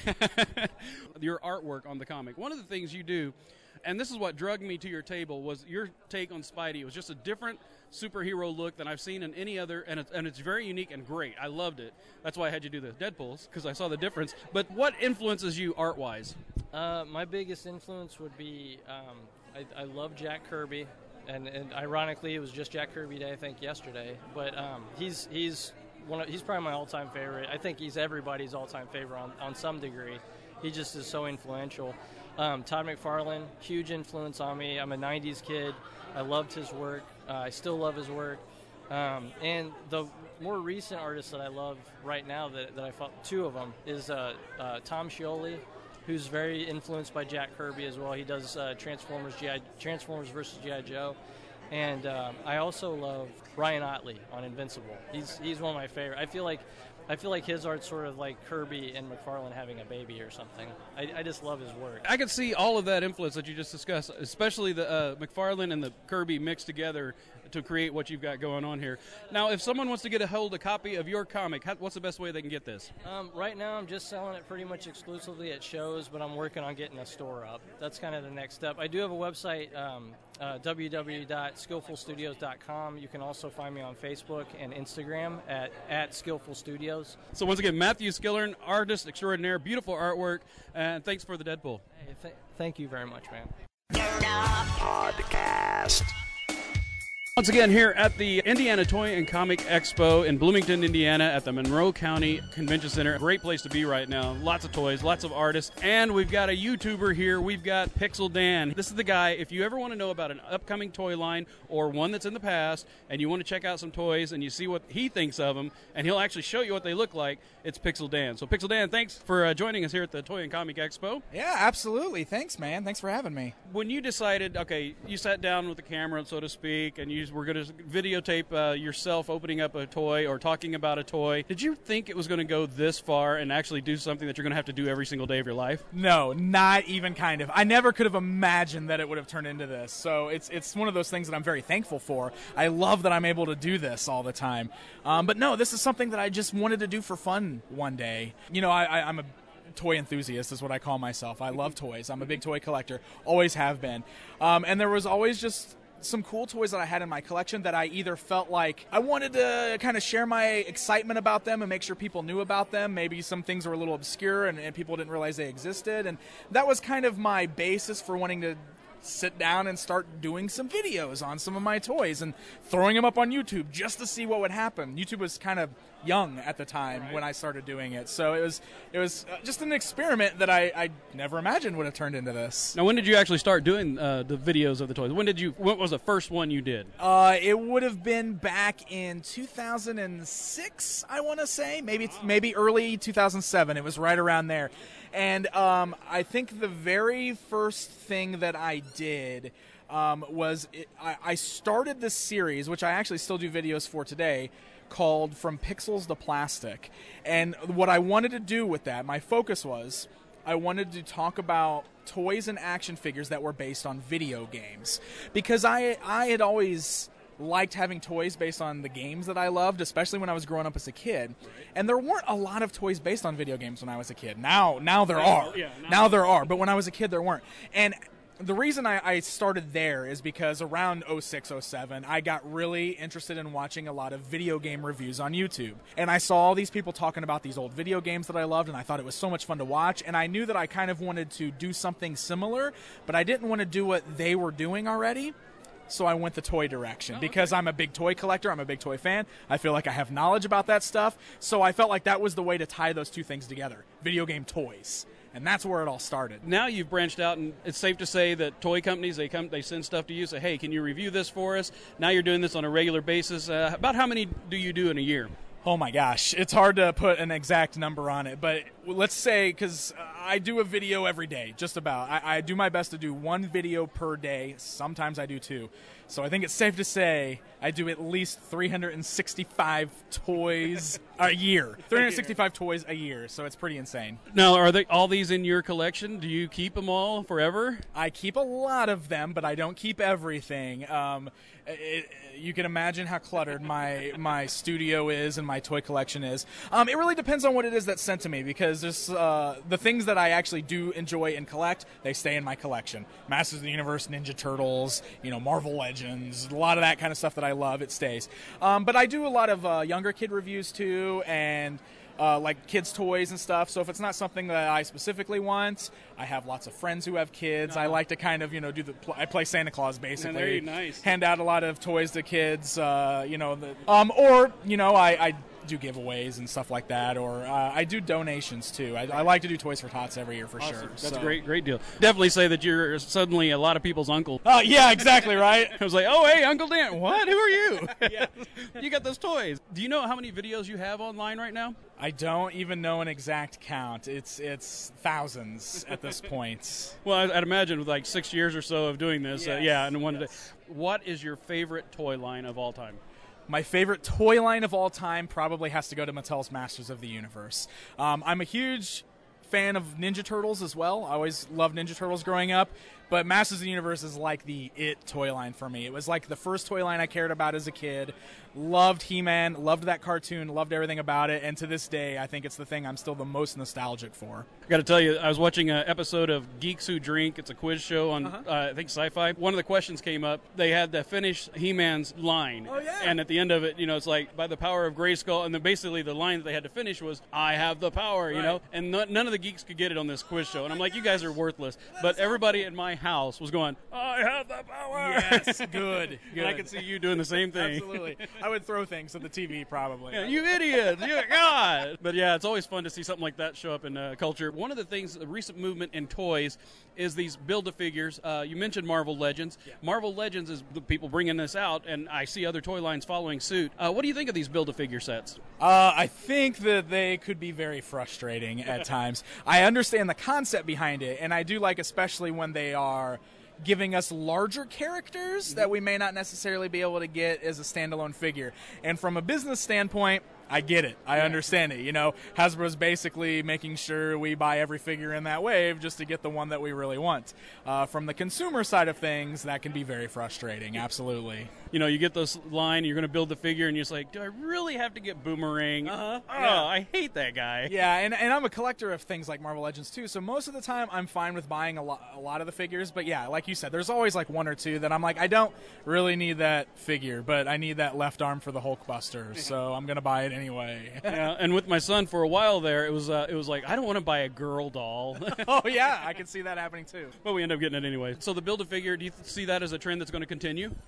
your artwork on the comic. One of the things you do, and this is what drugged me to your table, was your take on Spidey. It was just a different superhero look than I've seen in any other, and it's, and it's very unique and great. I loved it. That's why I had you do the Deadpools, because I saw the difference. But what influences you art-wise? Uh, my biggest influence would be, um, I, I love Jack Kirby, and, and ironically, it was just Jack Kirby Day, I think, yesterday. But um, he's he's one of, he's probably my all-time favorite. I think he's everybody's all-time favorite on, on some degree. He just is so influential. Um, Todd McFarlane, huge influence on me. I'm a nineties kid. I loved his work. Uh, I still love his work. Um, and the more recent artists that I love right now that, that I felt, two of them, is uh, uh, Tom Scioli, who's very influenced by Jack Kirby as well. He does uh, Transformers G I Transformers versus G I Joe. And um, I also love Ryan Otley on Invincible. He's he's one of my favorite. I feel like I feel like his art's sort of like Kirby and McFarlane having a baby or something. I, I just love his work. I could see all of that influence that you just discussed, especially the uh, McFarlane and the Kirby mixed together to create what you've got going on here. Now, if someone wants to get a hold of a copy of your comic, how, what's the best way they can get this? Um, right now, I'm just selling it pretty much exclusively at shows, but I'm working on getting a store up. That's kind of the next step. I do have a website, um, uh, w w w dot skillful studios dot com. You can also find me on Facebook and Instagram at, at Skillful Studios. So once again, Matthew Skillern, artist extraordinaire, beautiful artwork, and thanks for the Deadpool. Hey, th- thank you very much, man. Podcast. Once again, here at the Indiana Toy and Comic Expo in Bloomington, Indiana, at the Monroe County Convention Center. Great place to be right now. Lots of toys, lots of artists, and we've got a YouTuber here. We've got Pixel Dan. This is the guy, if you ever want to know about an upcoming toy line or one that's in the past, and you want to check out some toys and you see what he thinks of them, and he'll actually show you what they look like, it's Pixel Dan. So Pixel Dan, thanks for uh, joining us here at the Toy and Comic Expo. Yeah, absolutely. Thanks, man. Thanks for having me. When you decided, okay, you sat down with the camera, so to speak, and you were going to videotape uh, yourself opening up a toy or talking about a toy, did you think it was going to go this far and actually do something that you're going to have to do every single day of your life? No, not even kind of. I never could have imagined that it would have turned into this. So it's it's one of those things that I'm very thankful for. I love that I'm able to do this all the time. Um, but no, this is something that I just wanted to do for fun one day. You know, I, I, I'm a toy enthusiast is what I call myself. I love toys. I'm a big toy collector. Always have been. Um, and there was always just some cool toys that I had in my collection that I either felt like I wanted to kind of share my excitement about them and make sure people knew about them. Maybe some things were a little obscure and, and people didn't realize they existed. And that was kind of my basis for wanting to sit down and start doing some videos on some of my toys and throwing them up on YouTube just to see what would happen. YouTube was kind of young at the time right. when I started doing it. So it was it was just an experiment that I, I never imagined would have turned into this. Now, when did you actually start doing uh, the videos of the toys? When did you? What was the first one you did? Uh, it would have been back in two thousand six, I want to say, maybe oh. maybe early two thousand seven. It was right around there, and um, I think the very first thing that I did. Um, was it, I, I started this series, which I actually still do videos for today, called From Pixels to Plastic. And what I wanted to do with that, my focus was, I wanted to talk about toys and action figures that were based on video games. Because I I had always liked having toys based on the games that I loved, especially when I was growing up as a kid. And there weren't a lot of toys based on video games when I was a kid. Now, now there are. Yeah, now, now there are. But when I was a kid, there weren't. And the reason I, I started there is because around oh six, oh seven, I got really interested in watching a lot of video game reviews on YouTube. And I saw all these people talking about these old video games that I loved, and I thought it was so much fun to watch. And I knew that I kind of wanted to do something similar, but I didn't want to do what they were doing already. So I went the toy direction. Oh, because okay. I'm a big toy collector, I'm a big toy fan. I feel like I have knowledge about that stuff. So I felt like that was the way to tie those two things together. Video game toys. And that's where it all started. Now you've branched out, and it's safe to say that toy companies, they come, they send stuff to you, say, hey, can you review this for us? Now you're doing this on a regular basis. Uh, about how many do you do in a year? Oh, my gosh. It's hard to put an exact number on it. But let's say, because I do a video every day, just about. I, I do my best to do one video per day. Sometimes I do two. So I think it's safe to say I do at least three hundred sixty-five toys a year. three hundred sixty-five toys a year, so it's pretty insane. Now, are they all these in your collection? Do you keep them all forever? I keep a lot of them, but I don't keep everything. Um, it, you can imagine how cluttered my my studio is and my toy collection is. Um, it really depends on what it is that's sent to me, because there's uh, the things that I actually do enjoy and collect, they stay in my collection. Masters of the Universe, Ninja Turtles, you know, Marvel Legends, a lot of that kind of stuff that I love, it stays. Um, but I do a lot of uh, younger kid reviews too, and Uh, like kids' toys and stuff. So if it's not something that I specifically want, I have lots of friends who have kids. Uh-huh. I like to kind of, you know, do the. Pl- I play Santa Claus basically. Yeah, very nice. Hand out a lot of toys to kids. Uh, you know, the, um, or you know, I. I do giveaways and stuff like that, or uh, I do donations too. I, I like to do Toys for Tots every year for awesome. sure. That's so. a great, great deal. Definitely say that you're suddenly a lot of people's uncle. Oh, uh, yeah, exactly, right? I was like, oh, hey, Uncle Dan. What? Who are you? Yeah. You got those toys. Do you know how many videos you have online right now? I don't even know an exact count. It's it's thousands at this point. Well, I'd imagine with like six years or so of doing this, yes, uh, yeah, and one yes. day. What is your favorite toy line of all time? My favorite toy line of all time probably has to go to Mattel's Masters of the Universe. Um, I'm a huge fan of Ninja Turtles as well. I always loved Ninja Turtles growing up. But Masters of the Universe is like the it toy line for me. It was like the first toy line I cared about as a kid. Loved He-Man, loved that cartoon, loved everything about it, and to this day, I think it's the thing I'm still the most nostalgic for. I got to tell you, I was watching an episode of Geeks Who Drink. It's a quiz show on, uh-huh. uh, I think, Sci-Fi. One of the questions came up. They had to finish He-Man's line. Oh, yeah. And at the end of it, you know, it's like, by the power of Grayskull, and then basically the line that they had to finish was, I have the power, right. you know? And no, none of the geeks could get it on this quiz show. And I'm like, you guys are worthless. But everybody in my house was going, I have the power! Yes, good. good. And I could see you doing the same thing. Absolutely. I would throw things at the T V, probably. Yeah, you idiot! You God! But yeah, it's always fun to see something like that show up in uh, culture. One of the things, the recent movement in toys is these Build-A-Figures. Uh, you mentioned Marvel Legends. Yeah. Marvel Legends is the people bringing this out, and I see other toy lines following suit. Uh, what do you think of these Build-A-Figure sets? Uh, I think that they could be very frustrating at times. I understand the concept behind it, and I do like especially when they are giving us larger characters that we may not necessarily be able to get as a standalone figure. And from a business standpoint, I get it. I yeah. understand it. You know, Hasbro's basically making sure we buy every figure in that wave just to get the one that we really want. Uh, from the consumer side of things, that can be very frustrating. Absolutely. You know, you get this line, you're going to build the figure, and you're just like, do I really have to get Boomerang? Uh-huh. Oh, yeah. I hate that guy. Yeah, and, and I'm a collector of things like Marvel Legends, too, so most of the time I'm fine with buying a, lo- a lot of the figures. But yeah, like you said, there's always like one or two that I'm like, I don't really need that figure, but I need that left arm for the Hulkbuster, so I'm going to buy it anyway. Yeah, and with my son for a while there, it was uh, it was like, I don't want to buy a girl doll. Oh, yeah, I can see that happening, too. But we end up getting it anyway. So the Build-A-Figure, do you th- see that as a trend that's going to continue?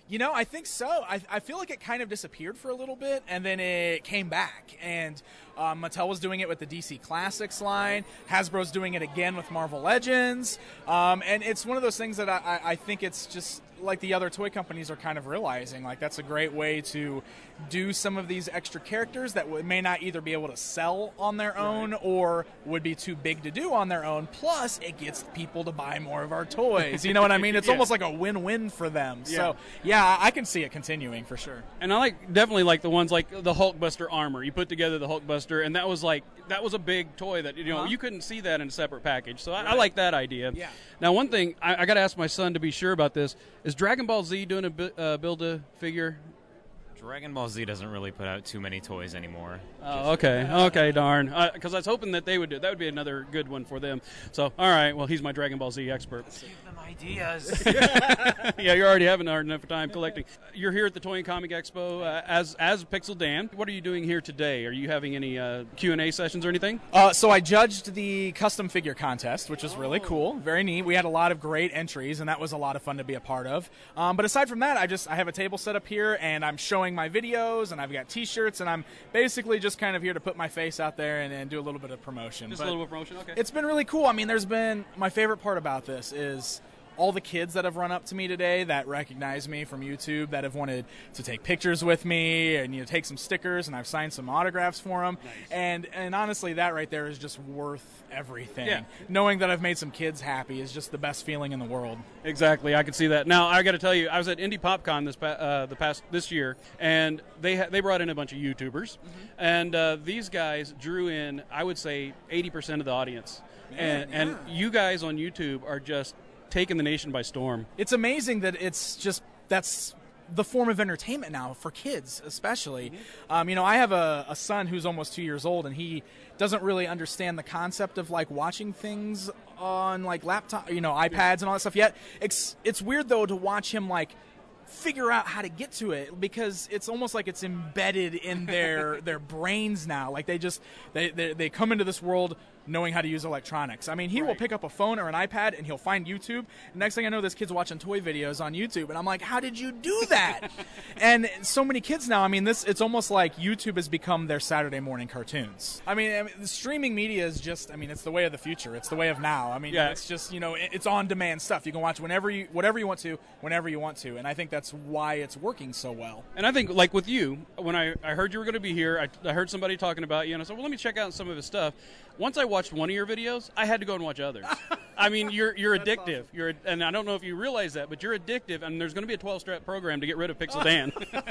You know, I think so. I, I feel like it kind of disappeared for a little bit, and then it came back. And um, Mattel was doing it with the D C Classics line. Hasbro's doing it again with Marvel Legends. Um, and it's one of those things that I, I, I think it's just like the other toy companies are kind of realizing. Like, that's a great way to do some of these extra characters that w- may not either be able to sell on their own or would be too big to do on their own. Plus, it gets people to buy more of our toys. You know what I mean? It's Yeah. almost like a win-win for them. Yeah. So, yeah, I can see it continuing for sure. And I like definitely like the ones like the Hulkbuster armor. You put together the Hulkbuster, and that was like that was a big toy that you know Uh-huh. you couldn't see that in a separate package. So I, I Right. like that idea. Yeah. Now, one thing I, I got to ask my son to be sure about this: is Dragon Ball Z doing a bi- uh, build a figure? Dragon Ball Z doesn't really put out too many toys anymore. Oh, okay, okay, darn. Because I was hoping that they would do that. Would be another good one for them. So, all right. Well, he's my Dragon Ball Z expert. Give them ideas. Yeah, you're already having a hard enough time collecting. You're here at the Toy and Comic Expo uh, as as Pixel Dan. What are you doing here today? Are you having any uh, Q and A sessions or anything? Uh, so I judged the custom figure contest, which was really cool, very neat. We had a lot of great entries, and that was a lot of fun to be a part of. Um, but aside from that, I just I have a table set up here, and I'm showing my videos, and I've got T-shirts, and I'm basically just kind of here to put my face out there and, and do a little bit of promotion. Just But a little bit of promotion, okay. It's been really cool. I mean, there's been my favorite part about this is all the kids that have run up to me today that recognize me from YouTube, that have wanted to take pictures with me and, you know, take some stickers, and I've signed some autographs for them. Nice. And and honestly, that right there is just worth everything. Yeah. Knowing that I've made some kids happy is just the best feeling in the world. Exactly, I can see that. Now, I got to tell you, I was at Indie PopCon this pa- uh, the past this year, and they ha- they brought in a bunch of YouTubers, Mm-hmm. and uh, these guys drew in, I would say, eighty percent of the audience. Man, and, and you guys on YouTube are just taking the nation by storm. It's amazing that it's just that's the form of entertainment now for kids, especially. Mm-hmm. Um, you know, I have a, a son who's almost two years old, and he doesn't really understand the concept of like watching things on like laptop, you know, iPads and all that stuff yet. It's it's weird though to watch him like figure out how to get to it, because it's almost like it's embedded in their their brains now. Like they just they, they they come into this world knowing how to use electronics. I mean, he will pick up a phone or an iPad and he'll find YouTube. Next thing I know, this kid's watching toy videos on YouTube, and I'm like, how did you do that? And so many kids now, I mean, this it's almost like YouTube has become their Saturday morning cartoons. I mean, I mean the streaming media is just, I mean, it's the way of the future. It's the way of now. I mean, Yeah. it's just, you know, it- it's on-demand stuff. You can watch whenever you, whatever you want to, whenever you want to, and I think that's why it's working so well. And I think, like with you, when I, I heard you were going to be here, I, I heard somebody talking about you, and I said, well, let me check out some of his stuff. Once I watched one of your videos, I had to go and watch others. I mean, you're you're addictive. You're, and I don't know if you realize that, but you're addictive, and there's going to be a twelve-step program to get rid of Pixel Dan.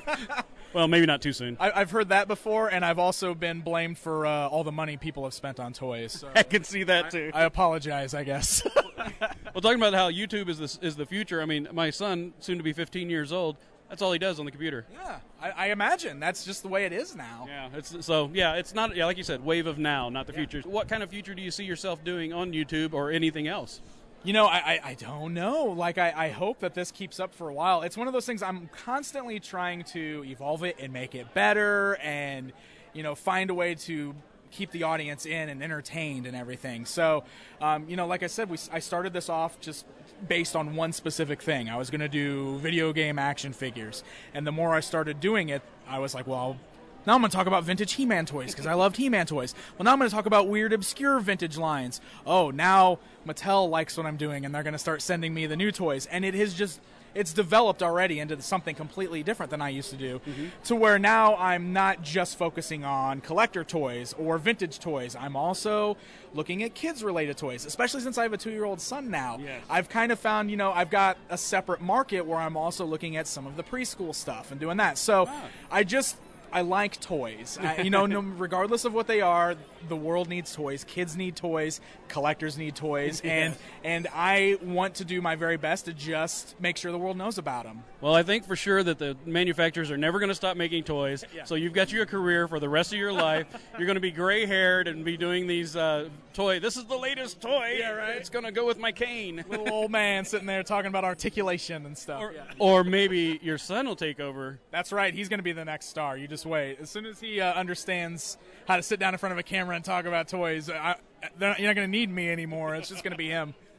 Well, maybe not too soon. I, I've heard that before, and I've also been blamed for uh, all the money people have spent on toys. So I can see that, too. I, I apologize, I guess. Well, talking about how YouTube is the, is the future, I mean, my son, soon to be fifteen years old, that's all he does on the computer. Yeah, I, I imagine that's just the way it is now. Yeah, it's so yeah, it's not yeah, like you said, wave of now, not the future. What kind of future do you see yourself doing on YouTube or anything else? You know, I, I, I don't know. Like, I, I hope that this keeps up for a while. It's one of those things I'm constantly trying to evolve it and make it better and, you know, find a way to keep the audience in and entertained and everything. So, um, you know, like I said, we I started this off just based on one specific thing. I was going to do video game action figures. And the more I started doing it, I was like, well, now I'm going to talk about vintage He-Man toys because I loved He-Man toys. Well, now I'm going to talk about weird, obscure vintage lines. Oh, now Mattel likes what I'm doing, and they're going to start sending me the new toys. And it has just, it's developed already into something completely different than I used to do, Mm-hmm. to where now I'm not just focusing on collector toys or vintage toys. I'm also looking at kids-related toys, especially since I have a two-year-old son now. Yes. I've kind of found, you know, I've got a separate market where I'm also looking at some of the preschool stuff and doing that. So I just... I like toys. I, you know, no, regardless of what they are, the world needs toys. Kids need toys. Collectors need toys. And and I want to do my very best to just make sure the world knows about them. Well, I think for sure that the manufacturers are never going to stop making toys. Yeah. So you've got you a career for the rest of your life. You're going to be gray-haired and be doing these uh, toy. This is the latest toy. Yeah, right. It's going to go with my cane. Little old man sitting there talking about articulation and stuff. Or, Yeah. or maybe your son will take over. That's right. He's going to be the next star. You just wait. As soon as he uh, understands how to sit down in front of a camera and talk about toys, I, they're not, you're not going to need me anymore. It's just going to be him.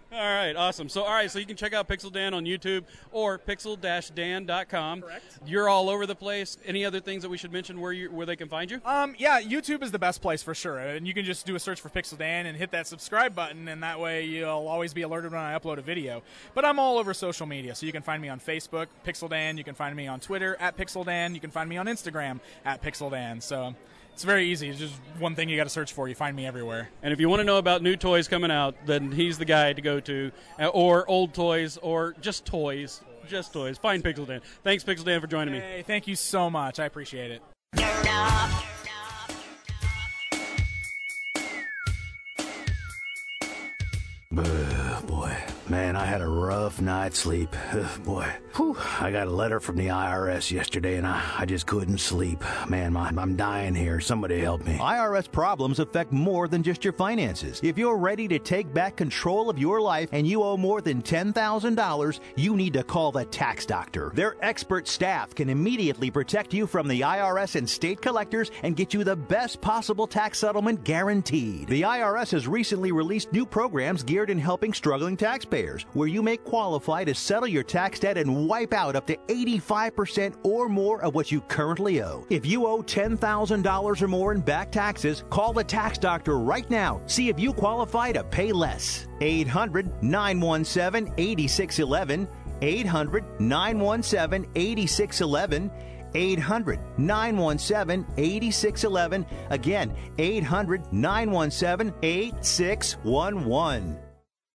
All right, awesome. So, all right, so you can check out Pixel Dan on YouTube or pixel dash dan dot com. Correct. You're all over the place. Any other things that we should mention where you where they can find you? Um, yeah, YouTube is the best place for sure, and you can just do a search for Pixel Dan and hit that subscribe button, and that way you'll always be alerted when I upload a video. But I'm all over social media, so you can find me on Facebook, Pixel Dan. You can find me on Twitter at Pixel Dan. You can find me on Instagram at Pixel Dan. So it's very easy. It's just one thing you got to search for. You find me everywhere. And if you want to know about new toys coming out, then he's the guy to go to, uh, or old toys, or just toys. Just toys. Find Pixel Dan. Thanks, Pixel Dan, for joining me. Hey, thank you so much. I appreciate it. Uh, boy, man, I had a rough night's sleep. Uh, boy, Whew. I got a letter from the I R S yesterday, and I, I just couldn't sleep. Man, my, I'm dying here. Somebody help me. I R S problems affect more than just your finances. If you're ready to take back control of your life and you owe more than ten thousand dollars, you need to call the Tax Doctor. Their expert staff can immediately protect you from the I R S and state collectors and get you the best possible tax settlement guaranteed. The I R S has recently released new programs geared in helping struggling taxpayers, where you may qualify to settle your tax debt and wipe out up to eighty-five percent or more of what you currently owe. If you owe ten thousand dollars or more in back taxes, call the Tax Doctor right now. See if you qualify to pay less. eight hundred, nine one seven, eight six one one. eight hundred, nine one seven, eight six one one. eight hundred, nine one seven, eight six one one. Again, eight hundred, nine one seven, eight six one one.